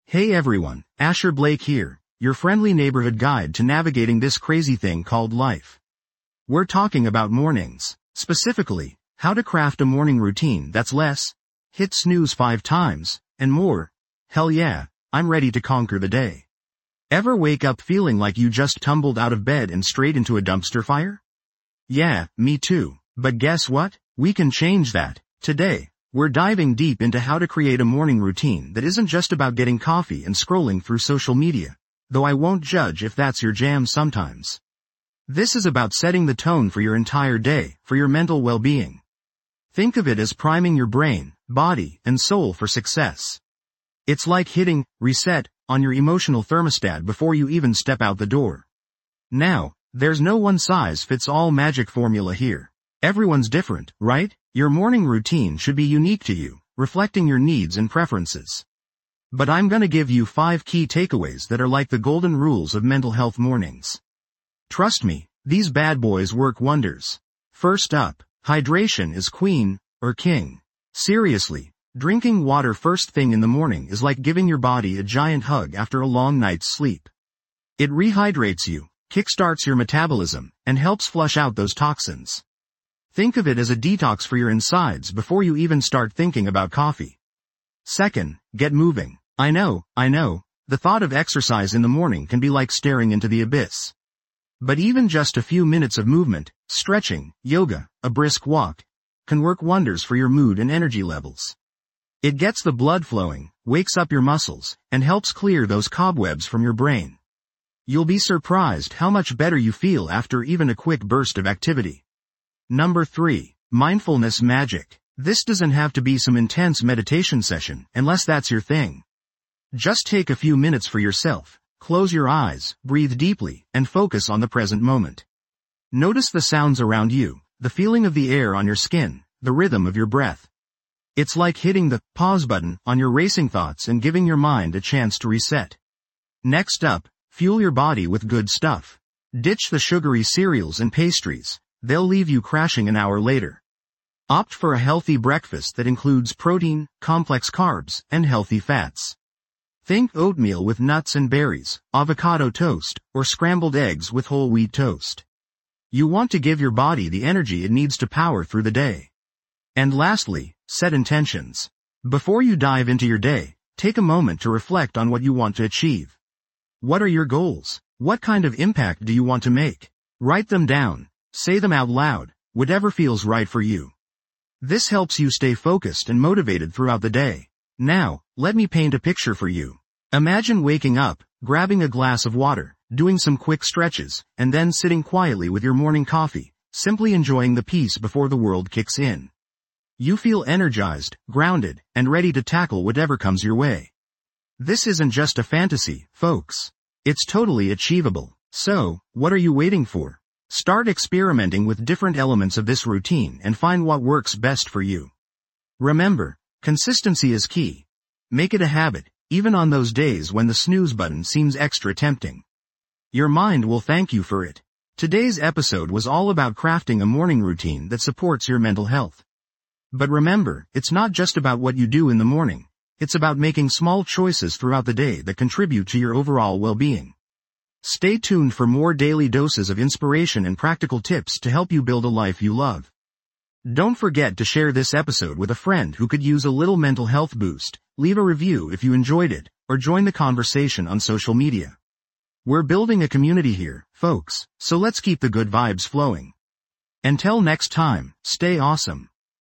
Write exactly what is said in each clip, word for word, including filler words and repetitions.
Hey everyone, Asher Blake here, your friendly neighborhood guide to navigating this crazy thing called life. We're talking about mornings, specifically, how to craft a morning routine that's less, hit snooze five times, and more. Hell yeah, I'm ready to conquer the day. Ever wake up feeling like you just tumbled out of bed and straight into a dumpster fire? Yeah, me too, but guess what? We can change that. Today, we're diving deep into how to create a morning routine that isn't just about getting coffee and scrolling through social media, though I won't judge if that's your jam sometimes. This is about setting the tone for your entire day, for your mental well-being. Think of it as priming your brain, body, and soul for success. It's like hitting reset on your emotional thermostat before you even step out the door. Now, there's no one-size-fits-all magic formula here. Everyone's different, right? Your morning routine should be unique to you, reflecting your needs and preferences. But I'm gonna give you five key takeaways that are like the golden rules of mental health mornings. Trust me, these bad boys work wonders. First up, hydration is queen, or king. Seriously, drinking water first thing in the morning is like giving your body a giant hug after a long night's sleep. It rehydrates you, kickstarts your metabolism, and helps flush out those toxins. Think of it as a detox for your insides before you even start thinking about coffee. Second, get moving. I know, I know, the thought of exercise in the morning can be like staring into the abyss. But even just a few minutes of movement, stretching, yoga, a brisk walk, can work wonders for your mood and energy levels. It gets the blood flowing, wakes up your muscles, and helps clear those cobwebs from your brain. You'll be surprised how much better you feel after even a quick burst of activity. Number three, mindfulness magic. This doesn't have to be some intense meditation session, unless that's your thing. Just take a few minutes for yourself, close your eyes, breathe deeply, and focus on the present moment. Notice the sounds around you, the feeling of the air on your skin, the rhythm of your breath. It's like hitting the pause button on your racing thoughts and giving your mind a chance to reset. Next up, fuel your body with good stuff. Ditch the sugary cereals and pastries. They'll leave you crashing an hour later. Opt for a healthy breakfast that includes protein, complex carbs, and healthy fats. Think oatmeal with nuts and berries, avocado toast, or scrambled eggs with whole wheat toast. You want to give your body the energy it needs to power through the day. And lastly, set intentions. Before you dive into your day, take a moment to reflect on what you want to achieve. What are your goals? What kind of impact do you want to make? Write them down. Say them out loud, whatever feels right for you. This helps you stay focused and motivated throughout the day. Now, let me paint a picture for you. Imagine waking up, grabbing a glass of water, doing some quick stretches, and then sitting quietly with your morning coffee, simply enjoying the peace before the world kicks in. You feel energized, grounded, and ready to tackle whatever comes your way. This isn't just a fantasy, folks. It's totally achievable. So, what are you waiting for? Start experimenting with different elements of this routine and find what works best for you. Remember, consistency is key. Make it a habit, even on those days when the snooze button seems extra tempting. Your mind will thank you for it. Today's episode was all about crafting a morning routine that supports your mental health. But remember, it's not just about what you do in the morning. It's about making small choices throughout the day that contribute to your overall well-being. Stay tuned for more daily doses of inspiration and practical tips to help you build a life you love. Don't forget to share this episode with a friend who could use a little mental health boost, leave a review if you enjoyed it, or join the conversation on social media. We're building a community here, folks, so let's keep the good vibes flowing. Until next time, stay awesome.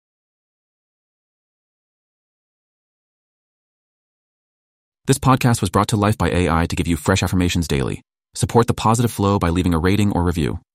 This podcast was brought to life by A I to give you fresh affirmations daily. Support the positive flow by leaving a rating or review.